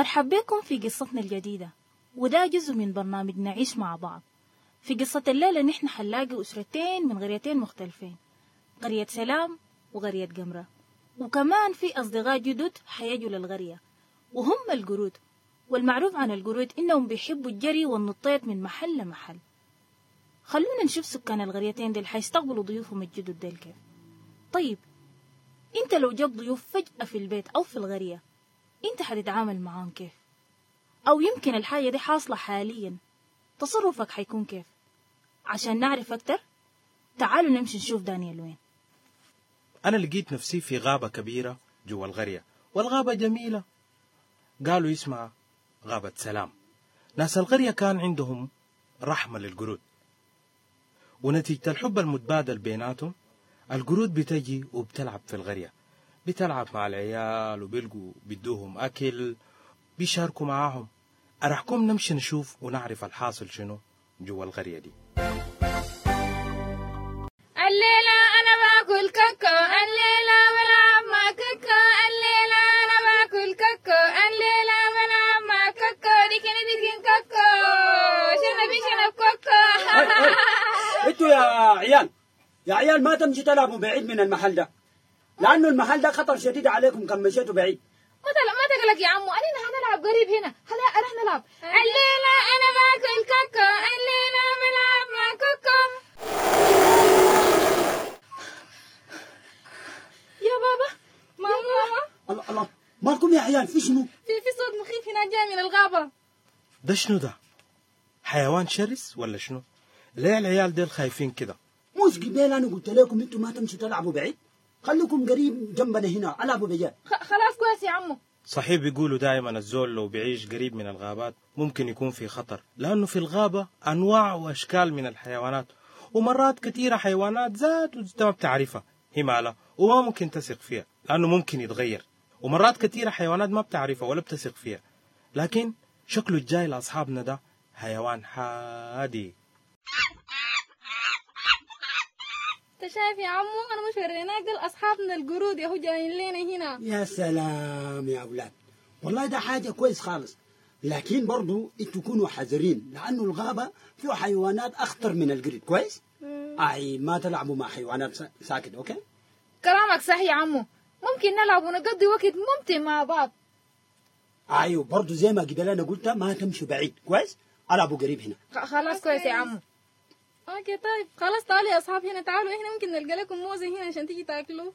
مرحبا بكم في قصتنا الجديدة، وده جزء من برنامج نعيش مع بعض. في قصة الليلة نحن حنلاقي أسرتين من قريتين مختلفين، قرية سلام وقرية قمرة، وكمان في أصدقاء جدد حيجوا للقرية وهم القرود. والمعروف عن القرود إنهم بيحبوا الجري والنطيط من محل لمحل. خلونا نشوف سكان القريتين ديل حيستقبلوا ضيوفهم الجدد ديل كيف. طيب انت لو جاب ضيوف فجأة في البيت أو في القرية، انت حتتعامل معاهم كيف؟ أو يمكن الحاجة دي حاصلة حاليا، تصرفك حيكون كيف؟ عشان نعرف أكتر تعالوا نمشي نشوف دانيال وين. أنا لقيت نفسي في غابة كبيرة جوا القرية، والغابة جميلة، قالوا اسمها غابة سلام. ناس القرية كان عندهم رحمة للقرود، ونتيجة الحب المتبادل بيناتهم القرود بتجي وبتلعب في القرية، بتلعب مع العيال وبيلقوا بدوهم أكل، بيشاركوا معاهم. أرحكم نمشي نشوف ونعرف الحاصل شنو جوا القرية دي. الليلة أنا باكل كوكو، الليلة بلعب مع كوكو، الليلة أنا باكل كوكو، الليلة بلعب مع كوكو، ديكن كوكو، شنب كوكو. انتوا يا عيال ما تمشي تلعبوا بعيد من المحل ده، لأنه المحل ده خطر شديد عليكم كم مشيتوا بعيد. ما تقلق يا عمو، أنا هنلعب قريب هنا، هلا رح نلعب. الليلة أنا باكل كوكو، الليلة بلعب مع كوكو. يا بابا، ماما، الله مالكم يا عيال؟ في شنو؟ في صوت مخيف هنا جاي من الغابة. ده شنو ده؟ حيوان شرس ولا شنو؟ ليه العيال ديل خايفين كده؟ موس قبيل أنا قلت لكم انتوا ما تمشوا تلعبوا بعيد، خليكم قريب جنبنا هنا العبوا بجد. خلاص كويس يا عمو. صحيح بيقولوا دائما الزول لو بيعيش قريب من الغابات ممكن يكون في خطر، لأنه في الغابة أنواع وأشكال من الحيوانات، ومرات كثيرة حيوانات ذات وانت ما بتعرفها هي مالها وما ممكن تثق فيها لأنه ممكن يتغير، ومرات كثيرة حيوانات ما بتعرفها ولا بتثق فيها، لكن شكله الجاي لأصحابنا ده حيوان حادي. انت شايف يا عمو، انا مش وريناك دول اصحابنا القرود يا هو جايين لنا هنا. يا سلام يا أولاد، والله ده حاجة كويس خالص، لكن برضو انتوا كونوا حذرين لأنه الغابة فيه حيوانات أخطر من القرد. كويس؟ أي ما تلعبوا مع حيوانات ساكت. أوكي؟ كلامك صح يا عمو، ممكن نلعب ونقضي وقت ممتع مع بعض. أيوه برضو زي ما قبل أنا قلت ما تمشوا بعيد. كويس؟ ألعبوا قريب هنا. خلاص كويس يا عمو. اوكي طيب خلاص، تعالوا يا اصحاب هنا، تعالوا هنا ممكن نلقى لكم موزة هنا عشان تيجي تاكلوا.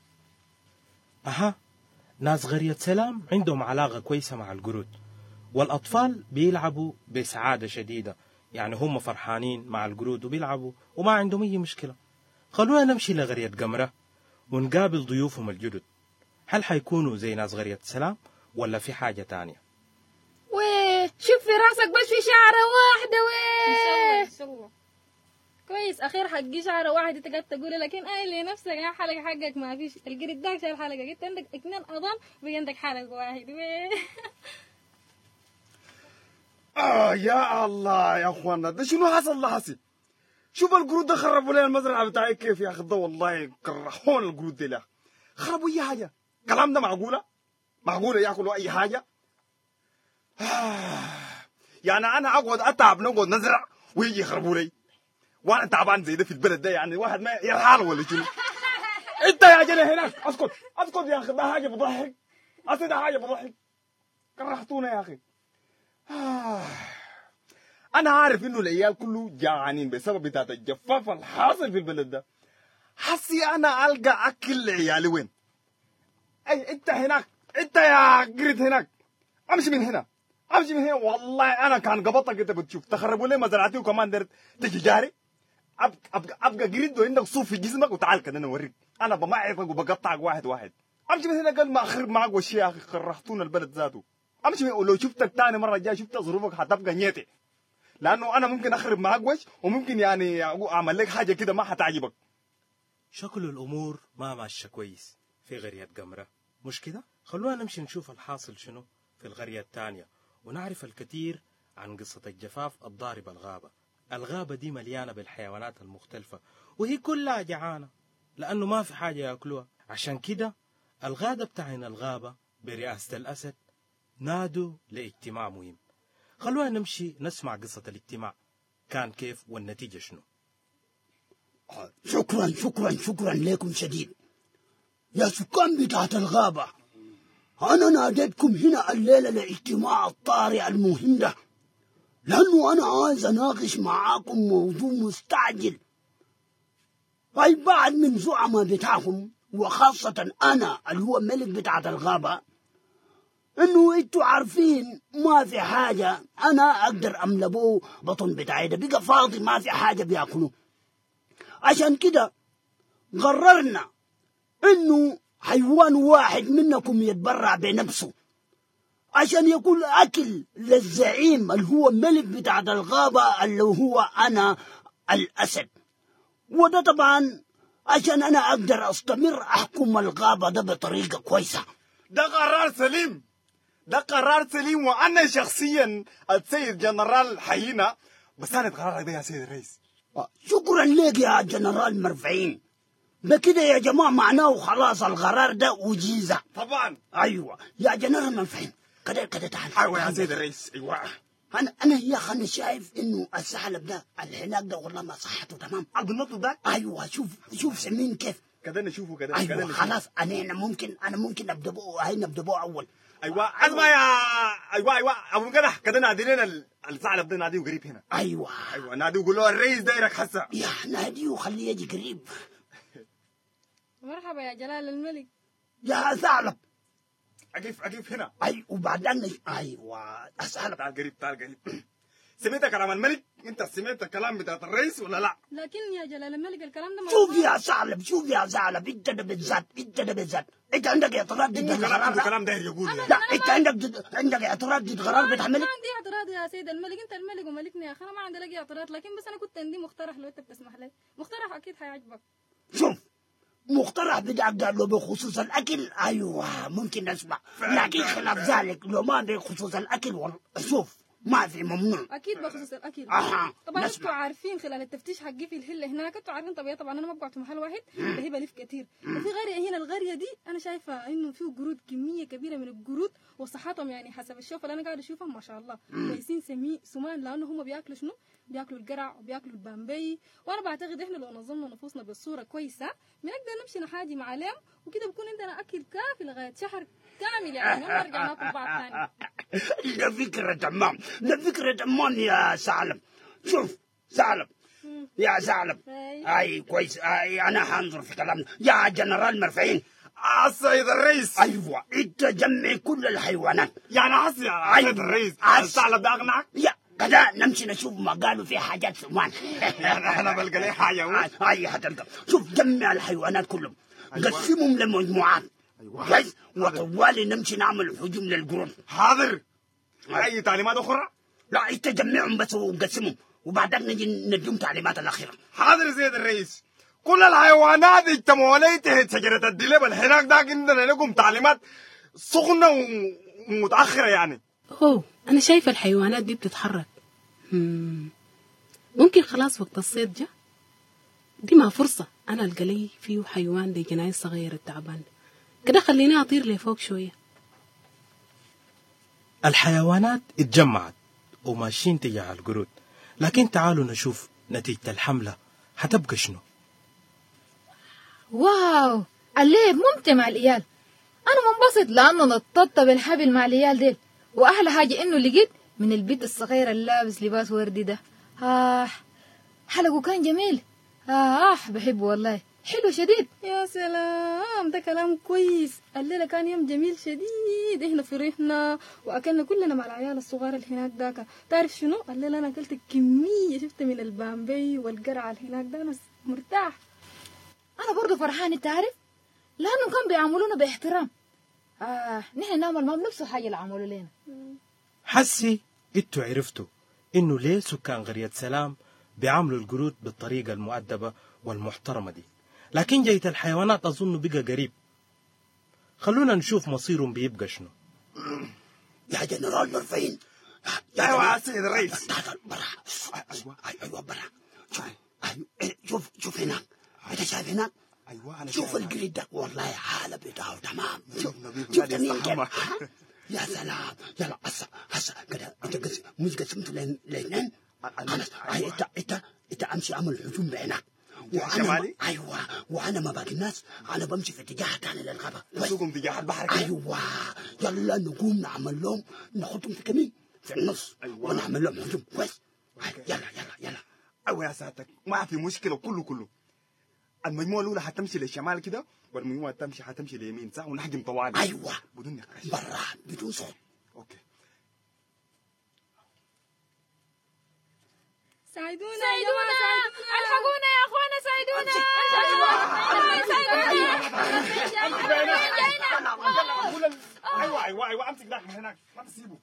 ناس قرية سلام عندهم علاقة كويسة مع القرود، والأطفال بيلعبوا بسعادة شديدة، يعني هم فرحانين مع القرود وبيلعبوا وما عندهم أي مشكلة. خلونا نمشي لقرية قمرة ونقابل ضيوفهم الجدد. هل حيكونوا زي ناس قرية سلام ولا في حاجة تانية؟ شوف في راسك بس في شعرة واحدة. إن شاء الله كويس، أخير حقي شعرة واحدة تقعد تقولي، لكن أي لنفسك يا حلقة حقك ما فيش. القرد داك شايل حلقة، قلت عندك 2 أظن بقى عندك حلقة واحد. يا الله يا اخوانا، ده شنو حصل لحسي؟ شوف القرود ده خربوا لي المزرعه بتاعي كيف يا اخي، ده والله كرهون القرود دي لا خربوا اي حاجه. كلام ده معقوله ياكلوا اي حاجه؟ يعني انا اقعد اتعب نقعد نزرع ويجي يخربوا لي، وانا تعبان زي ده في البلد ده؟ يعني واحد ما يرحل ولا شنو؟ انت يا جنى هناك اسكت يا اخي، ده حاجه بضحك، اصل ده حاجه بضحك، كرهتونا يا اخي. أنا عارف إنه العيال كله جعانين بسبب بتاعة الجفاف الحاصل في البلد ده. حسي أنا ألقى أكل لعيالي وين؟ أي أنت هناك، أنت يا قرد هناك، أمشي من هنا. والله أنا كان قبضتك أنت بتشوف تخربوا لي مزرعتي وكمان درت تجي جاري. أبقى قرد وعندك صوف في جسمك، وتعال كده أنا أوريك، أنا بمعرفك وبقطعك واحد. أمشي من هنا قبل ما أخرب معك وشي يا أخي، كرهتونا البلد ذاته. امشي، ولو شفتك تاني مره جاي شفت ظروفك حتبقى نيتي، لانه انا ممكن اخرب معاك وش، وممكن يعني اعمل لك حاجه كده ما حتعجبك. شكل الامور ما ماشيه كويس في قريه قمره، مش كده؟ خلونا نمشي نشوف الحاصل شنو في القريه الثانيه ونعرف الكثير عن قصه الجفاف الضارب الغابه دي مليانه بالحيوانات المختلفه، وهي كلها جعانه لانه ما في حاجه ياكلوها. عشان كده الغاده بتاعنا الغابه برئاسه الاسد نادوا لاجتماع مهم. خلونا نمشي نسمع قصة الاجتماع كان كيف والنتيجة شنو. شكرا شكرا شكرا لكم شديد يا سكان بتاعت الغابة. أنا ناديتكم هنا الليلة لاجتماع الطارئ المهم ده، لأنه أنا عايز أناقش معاكم موضوع مستعجل. أي بعض من زعماء بتاعكم وخاصة أنا اللي هو ملك بتاعت الغابة، إنه إنتوا عارفين ما في حاجة أنا أقدر أملى بو بطن بتاعي ده بقى فاضي، ما في حاجة بياكلوه. عشان كده قررنا إنه حيوان واحد منكم يتبرع بنفسه عشان يكون أكل للزعيم اللي هو ملك بتاع الغابة اللي هو أنا الأسد. وده طبعا عشان أنا أقدر أستمر أحكم الغابة ده بطريقة كويسة. ده قرار سليم، ده قرار سليم، وأنا شخصيا السيد جنرال حيينا بساند قرارك ده يا سيد الرئيس. شكرا لك يا جنرال مرفعين. بكده يا جماعة معناه خلاص القرار ده وجيزة. طبعا. أيوة يا جنرال مرفعين كده تعال. أيوة يا سيد الرئيس. أيوة أنا يا أخي أنا شايف إنه الثعلب ده الحناك ده والله ما صحته تمام. عبد النطق ده. أيوة شوف سمين كيف كده نشوفه كده. أيوة خلاص أنا ممكن أبدأ بو أول. أيوة اسمع يا أيوة أبو كده نادي لنا الثعلب ده، ناديه قريب هنا. أيوة ناديه وقول له الرئيس دايرك حسا. يا ناديه وخليه يجي قريب. مرحبا يا جلال الملك. يا ثعلب أقف هنا. أيوة وبعدين أيوة ثعلب تعال قريب. سمعت كلام الملك؟ انت سمعت الكلام بتاع الرئيس ولا لا؟ لكن يا جلال الملك الكلام ده شوف يا ثعلب انت ده بالذات انت عندك اعتراض ضد القرار ده؟ الكلام ده يقول لا انت عندك اعتراض ضد قرار بتاع الملك؟ ما عندي اعتراض يا سيد الملك، انت الملك وملكني يا اخي، انا ما عندي لك اعتراض، لكن بس انا كنت عندي مقترح لو انت بتسمح لي. مقترح اكيد حيعجبك. شوف مقترح بتاعك ده لو بخصوص الاكل ايوه ممكن نسمع، لكن خلاف ذلك لو ما بخصوص الاكل شوف ما في ممنوع. اكيد بخصوص الاكل. طبعا نسمع. انتوا عارفين خلال التفتيش حقي في الهله هناك، انتوا عارفين طبعا انا ما بقعد في محل واحد، اللي هي بلف كتير. وفي قريه هنا، القريه دي انا شايفه انه فيه قرود، كميه كبيره من القرود، وصحتهم يعني حسب الشوف اللي انا قاعد اشوفهم ما شاء الله كويسين سمان، لانه هم بياكلوا شنو؟ بياكلوا القرع وبياكلوا البامبي. وانا بعتقد احنا لو نظمنا نفوسنا بالصوره كويسه بنقدر نمشي نحاجي معالم، وكده بكون عندنا اكل كافي لغايه شهر كامل، يعني ما نرجع ناكل بعض ثاني. ده فكرة تمام يا ثعلب. شوف ثعلب يا ثعلب اي كويس انا حنظر في كلامنا يا جنرال مرفعين. السيد الرئيس. ايوه انت جمع كل الحيوانات يعني عصي يا سيد الرئيس. الثعلب ده اقنعك؟ يا كده نمشي نشوف ما قالوا في حاجات سمان. يعني احنا بلقى لي حاجه. اي حتلقى. شوف جمع الحيوانات كلهم قسمهم لمجموعات كويس وطوالي نمشي نعمل هجوم للقرود. حاضر. اي تعليمات اخرى؟ لا انت جمعهم بس وقسمهم وبعدين نجي نديهم تعليمات الاخيره. حاضر يا سيد الرئيس. كل الحيوانات اجتمعوا لي تحت شجره الدليب هناك ده، عندنا لكم تعليمات سخنه ومتاخره يعني. اوه انا شايفه الحيوانات دي بتتحرك. ممكن خلاص وقت الصيد جا، دي ما فرصه انا القى لي فيه حيوان دي جناي صغير التعبان كده، خليني اطير لفوق شويه. الحيوانات اتجمعت وماشيين تجاه القرود، لكن تعالوا نشوف نتيجة الحملة هتبقى شنو. واو الليل ممتع مع العيال، انا منبسط لانه نططت بالحبل مع العيال ديل، واحلى حاجه انه لقيت من البيت الصغير اللابس لباس وردي ده. حلقه كان جميل. بحبه والله، حلو شديد. يا سلام، ده كلام كويس. الليله كان يوم جميل شديد، احنا فرحنا واكلنا كلنا مع العيال الصغار اللي هناك داك. تعرف شنو؟ الليله انا اكلت كميه شفت من البامبي والقرع اللي هناك ده، انا مرتاح. انا برضو فرحان انت عارف، لانه كان بيعاملونا باحترام. نحن نعمل ما بنفس الحاجه اللي عملوا لنا. حسي انتوا عرفتوا انه ليه سكان قرية سلام بيعاملوا القرود بالطريقة المؤدبة والمحترمة دي، لكن جاية الحيوانات أظن بقى قريب. خلونا نشوف مصيرهم بيبقى شنو. يا جنرال مرفعين. ايوه يا سيد الرئيس. ايوه برا. شوف هناك، انت شايف هناك؟ ايوه انا شوف القريد ده والله حاله بتاعه تمام. شوف تمام كده. يا سلام. يلا هسه كده انت مش قسمته لاثنين. خلاص انت امشي اعمل هجوم بعينك. وانا ايوه، وانا ما باقي الناس انا بمشي في اتجاه ثاني للغابه. نسوقهم تجاه البحر كده. ايوه يلا نقوم نعمل لهم، نحطهم في كمين في النص. أيوة. ونعمل لهم هجوم كويس. يلا ايوه يا ساتك، ما في مشكله. كله المجموعه الاولى حتمشي للشمال كده، والمجموعه الثانيه حتمشي لليمين، صح؟ ونحجم طوالي. ايوه بدون نقاش، برا بدون صوت. اوكي. ساعدونا الحقونا يا اخوانا، ساعدونا. ايوه امسك ذاك من هناك، ما تسيبه.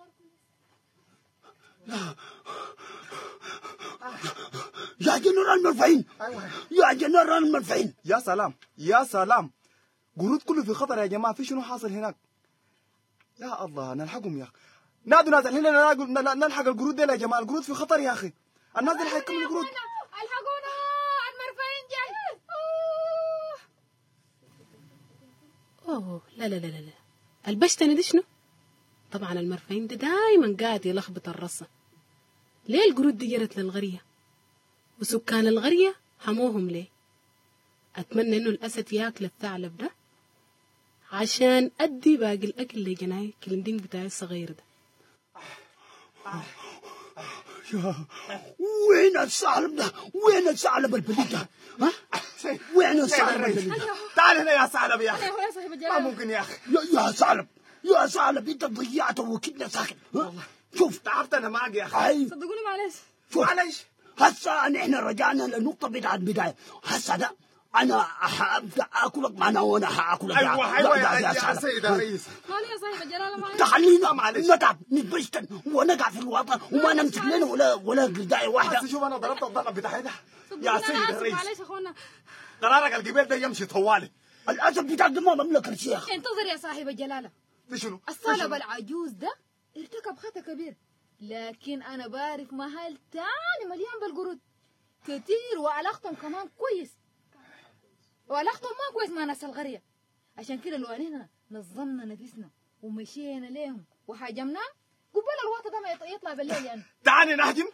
يا جنرال مرفعين. يا جنرال مرفعين. يا سلام قرود كله في خطر يا جماعه. في شنو حاصل هناك؟ يا الله نلحقهم يا اخي. نادوا ناس هنا نلحق القرود دي يا جماعه. القرود في خطر يا اخي. الناس اللي حيكملوا القرود. الحقونا المرفعين جاي. اوه لا البشتني دي شنو؟ طبعا المرفعين ده دايما قاعد يلخبط الرصة. ليه القرود دي جرت للغرية؟ وسكان الغرية حموهم ليه؟ أتمنى إنه الأسد ياكل الثعلب ده عشان أدي باقي الأكل اللي جناي كلندين بتاعي الصغير ده. وين الثعلب ده؟ وين الثعلب البليد ده؟ ها؟ وين الثعلب البليد ده؟ تعال هنا يا ثعلب يا اخي. يا صاحب الجلال. ما ممكن يا اخي. يا ثعلب انت ضيعته وكدنا ساكت. والله شوف تعبت انا معك يا اخي. صدقوني معلش. معلش. هسه نحن رجعنا للنقطة بتاعت البداية. هسه ده أنا حابدأ آكلك معنا وأنا حآكلك. أيوة يا سيد الرئيس. مالي يا صاحب الجلالة معلش. تخلينا نتعب نتبشتن ونقع في الوطن وما نمسك لنا ولا قرداية واحدة. بس شوف أنا ضربت الضرب بتاعي ده يا سيد الرئيس. معلش أخونا. قرارك القبيل ده يمشي طوالي. الأسد بتاعك ده ما بملك الشيخ. انتظر يا صاحب الجلالة. في شنو؟ الصلب العجوز ده ارتكب خطأ كبير، لكن أنا بعرف محل تاني مليان بالقرود كتير، وعلاقتهم كمان كويس، وعلاقتهم ما كويس مع ناس القرية. عشان كده لو علينا نظمنا نفسنا ومشينا ليهم وحاجمناهم قبل الوقت ده ما يطلع بالليل يعني. تعالي نهجم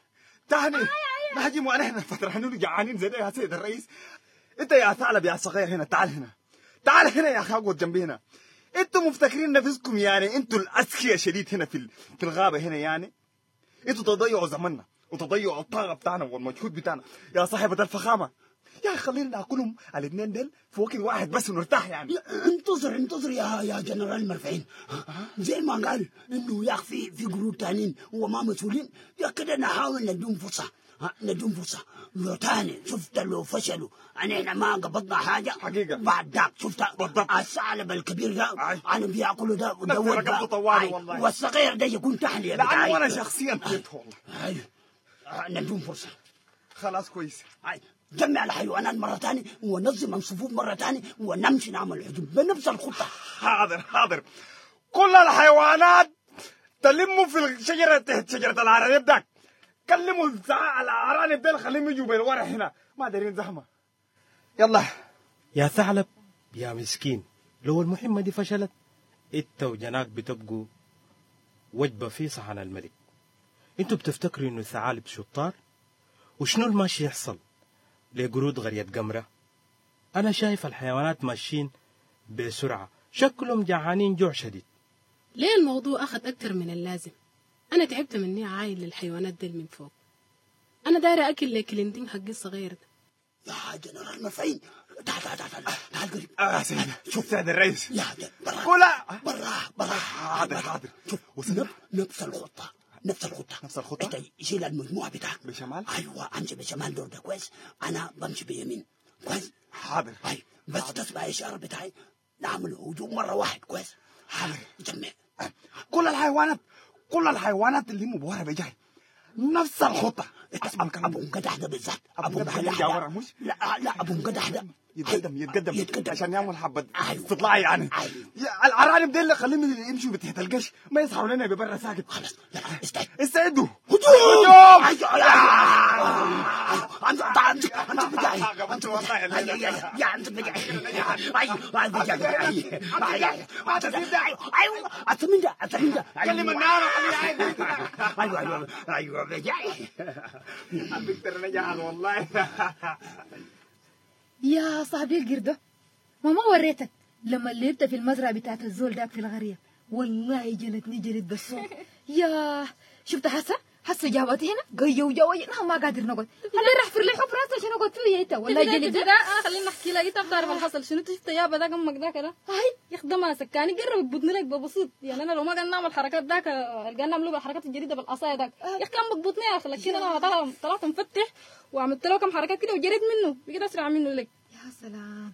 نهجم وانا هنا فترحنون جعانين زي ده يا سيد الرئيس. انت يا ثعلب يا صغير هنا، تعال هنا يا اخي، اقعد جنبي هنا. انتوا مفتكرين نفسكم يعني انتوا الاذكياء شديد هنا في الغابه هنا يعني؟ انتوا تضيعوا زمننا وتضيعوا الطاقه بتاعنا والمجهود بتاعنا يا صاحبة الفخامه. يا اخي خلينا ناكلهم الاثنين ديل في وقت واحد بس ونرتاح يعني. انتظر يا جنرال مرفعين. زي ما قال انه يا اخي في قرود تانيين وما مسؤولين، يا كده نحاول نديهم فرصه. لو تاني شفت لو فشلوا احنا ما قبضنا حاجه حقيقه. بعد ذاك شفت بالضبط الثعلب الكبير ده انا بياكلوا ده ودوت طوالي والله، والصغير ده يكون تحليه لانه انا شخصيا كنت والله. ايوه نديهم فرصه. خلاص كويس. جمع الحيوانات مرة تانية وننظم الصفوف مرة تانية ونمشي نعمل هجوم بنفس الخطة. حاضر. كل الحيوانات تلموا في الشجرة تحت شجرة العرانب داك. كلموا الأرانب ديل خليهم يجوا بالورع هنا، ما دارين زحمة. يلا يا ثعلب يا مسكين، لو المهمة دي فشلت انت وجناك بتبقوا وجبة في صحن الملك. انتوا بتفتكروا انه الثعالب شطار؟ وشنو الماشي يحصل لقرود غرية قمرة؟ أنا شايف الحيوانات ماشيين بسرعة، شكلهم جعانين جوع شديد. ليه الموضوع أخذ أكتر من اللازم؟ أنا تعبت مني عايل للحيوانات دي من فوق. أنا دايرة أكل لكلندين حقي الصغير ده. يا جنرال مرفعين تعال قريب. سيدي شوف سيد الرئيس. يا برا حاضر. شوف نفس الخطة. انت يشيل المجموعة بتاعك بشمال. ايوه امشي بشمال دور ده كويس، انا بمشي بيمين كويس. حاضر. بس تسمع الاشارة بتاعي نعمل هجوم مرة واحد كويس. حاضر. جمع كل الحيوانات اللي مبوهرة بجاي نفس الخطة. اسمع ابو مقدح ده بالذات. ابو مقدح مش لا ابو مقدح ده يتقدم عشان يعمل حبة استطلاع يعني. العرانب دي اللي خليهم يمشوا بتحت القش ما يصحوا لنا ببرا ساكت. خلاص استعدوا هجوم. قبلت والله يا انت بجي كلم النار ايوه بجي الدكتور نجح والله. يا صاحبي القردة ما وريتك لما لعبت في المزرعة بتاعت الزول داك في الغرية والله جلتني جلد بالصوت. يا شفت حسه جابتي هنا قيو نحن ما قادر نقعد خلي راح فر لي حب راسه عشان اقعد فيه يتا والله جلد ده خلينا نحكي لك. انت بتعرف الحصل شنو؟ شفت يابا ذاك امك ذاك ده هاي يخدمها سكاني قرب ببطني لك ببسيط. يعني انا لو ما قلنا نعمل حركات ذاك قلنا نعمل الحركات الجديده بالعصايه ذاك يا اخي كان ببطني يا اخي. لكن انا طلعت مفتح وعملت له كم حركات كده وجريت منه بقيت اسرع منه لك. يا سلام.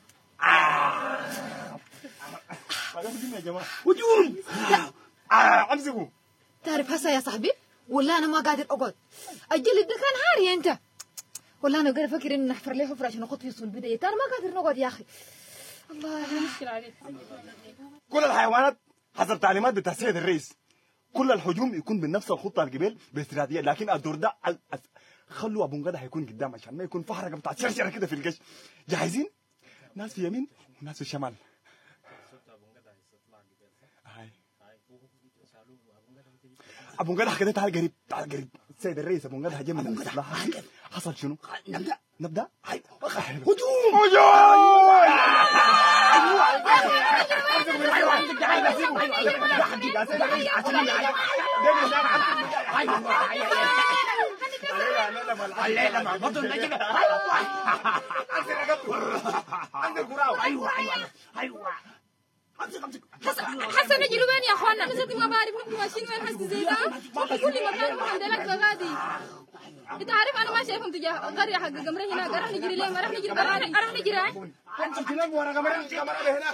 يا جماعه هجوم امسكوا. تعرف هسه يا صاحبي والله انا ما قادر اقعد. الجلد ده كان عاري انت. والله انا قاعد افكر انه نحفر لي حفره عشان اخط في صلب بدايه. انا ما قادر نقعد يا اخي. الله مشكله عليك. كل الحيوانات حسب تعليمات بتاع السيد الرئيس كل الهجوم يكون بنفس الخطه القبيل باستراتيجيه. لكن الدور ده خلوا ابو نقدة هيكون قدام عشان ما يكون فحرقه بتاع شرشره كده في القش. جاهزين؟ ناس في يمين وناس في الشمال. ابو نقدة كده تعال قريب تعال قريب. السيد الرئيس ابو نقدة جاي من الاستطلاع. حصل شنو؟ نبدا هجوم الليله مع بطل نجم. ايوه حسن نجي وين يا اخوانا؟ انا ذاتي ما بعرف نبقى ماشيين وين حسي زي ده. في كل مكان ما عندك بغادي. انت عارف انا ما شايفهم تجاه القريه حق قمره هناك. راح نجري ليه؟ ما راح نجري براني. راح نجري انت تنام ورا قمرين هناك.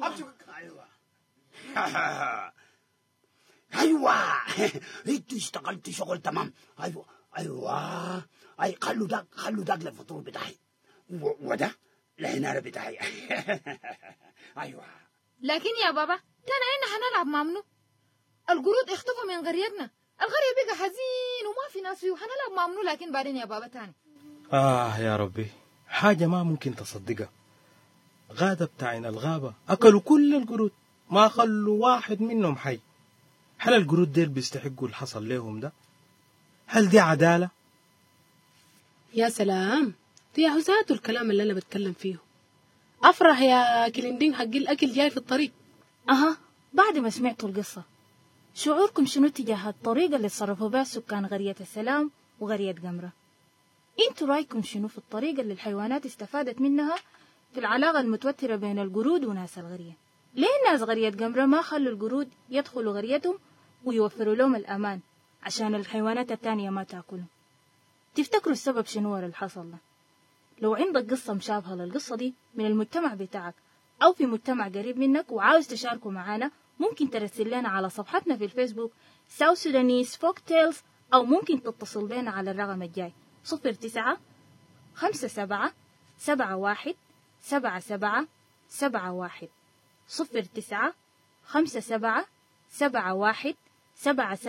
ايوه انت اشتغلت شغل تمام. ايوه اي خلوا داك للفطور بتاعي وده العناره بتاعي. ايوه لكن يا بابا تانا احنا حنلعب مع منو؟ القرود اختفوا من قريتنا. القرية بقى حزين وما في ناس فيه وحنلعب مع منو. لكن بعدين يا بابا تاني يا ربي حاجة ما ممكن تصدقها. غادة بتاعين الغابة أكلوا كل القرود ما خلوا واحد منهم حي. هل القرود ديل بيستحقوا الحصل لهم ده؟ هل دي عدالة؟ يا سلام دي ذاته الكلام اللي أنا بتكلم فيه. أفرح يا كليندين حق الأكل جاي في الطريق. بعد ما سمعتوا القصة شعوركم شنو تجاه الطريقة اللي تصرفوا بها سكان قرية السلام وقرية قمرة؟ انتوا رايكم شنو في الطريقة اللي الحيوانات استفادت منها في العلاقة المتوترة بين القرود وناس القرية؟ ليه ناس قرية قمرة ما خلوا القرود يدخلوا قريتهم ويوفروا لهم الأمان عشان الحيوانات التانية ما تاكلهم؟ تفتكروا السبب شنو ورا الحصل ده؟ لو عندك قصة مشابهة للقصة دي من المجتمع بتاعك أو في مجتمع قريب منك وعاوز تشاركوا معانا ممكن ترسل لنا على صفحتنا في الفيسبوك South Sudanese Folk Tales أو ممكن تتصل بنا على الرقم الجاي 09 57 71 77 71 09 57 71 77